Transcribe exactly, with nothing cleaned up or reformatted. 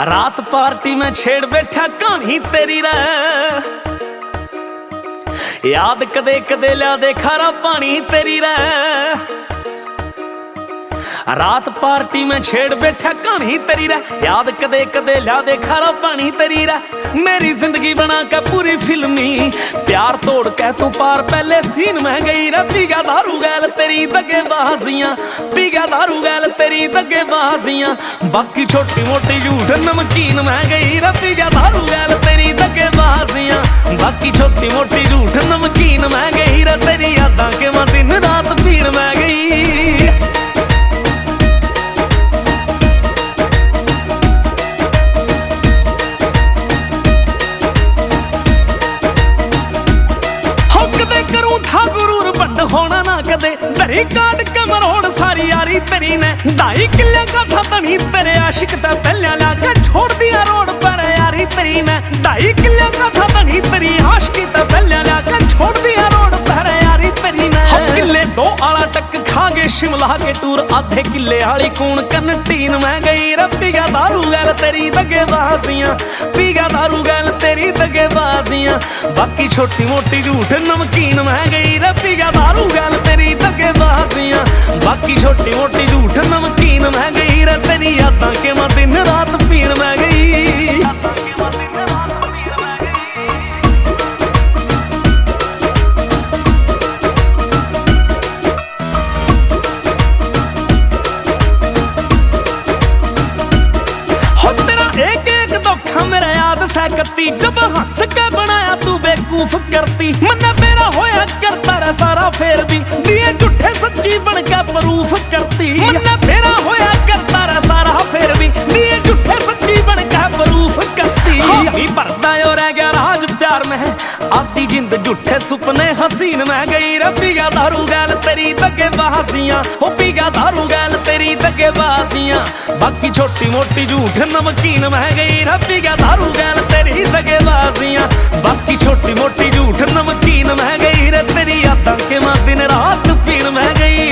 रात पार्टी में छेड़ बैठा कहानी तेरी रे, याद कदे कदे लिया दे खारा पानी तेरी रे। रात पार्टी में छेड़ बैठा कहानी तेरी रे, याद कदे कदे लिया दे खारा पानी तेरी रे। मेरी जिंदगी बना के पूरी फिल्मी, प्यार तोड़ के तू पार पहले सीन में गई रे। पी गया दारू गैल तेरी दगेबाजियां, पी गया दारू गैल तेरी दगेबाजियां, बाकी छोटी मोटी झूठ नमकीन में गई रे। पी गया दारू गैल तेरी दगेबाजियां, बाकी छोटी मोटी झूठ नमकीन में गई रे। तेरी यादां के मैं दिन रात पीड़ में गई। होना ना कदे दरी काट के मरोड़ सारी यारी तेरी ने। ढाई किले का था तनी तेरे आशिक ता पहले लाके छोड़ दिया रोड पर यारी तेरी ने। ढाई किले का था तनी तेरी आशिकी ता पहले लाके छोड़ दिया रोड पर यारी तेरी ने। हम किले दो आला टक खा गए शिमला के टूर, आधे किले आली कूण कंटीन में गई रे। पी गया दारू गैल तेरी दगेबाजियां, पी गया दारू गैल तेरी दगेबाजियां, बाकी छोटी मोटी झूठ नमकीन में गई रे। पी गया दारू गैल तेरी दगेबाजियां, बाकी छोटी मोटी झूठ नमकीन में गई रे। तेरी यादां के मैं दिन रात पीड़ में गई। एक एक धोखा मेरा याद सकती, जब हंस के बनाया तू बेवकूफ करती। मन्ना मेरा होया करता रहा सारा फेर भी, दिए झूठे सच्ची बन के प्रूफ करती। मन्ना मेरा होया करता रहा सारा फेर भी, दिए झूठे सच्ची बन के प्रूफ करती। हामी भरदा और रह गया राज प्यार में, आधी जिंद झूठे सुपने हसीन में गई रे। पी गया दारू गैल तेरी दगेबाजियां, हो पी गया दारू गैल तेरी दगेबाजियां, बाकी छोटी मोटी झूठ नमकीन में गई रे। पी गया दारू गैल तेरी दगेबाजियां, बाकी छोटी मोटी झूठ नमकीन में गई रे। तेरी यादां के मैं दिन रात पीड़ में गई।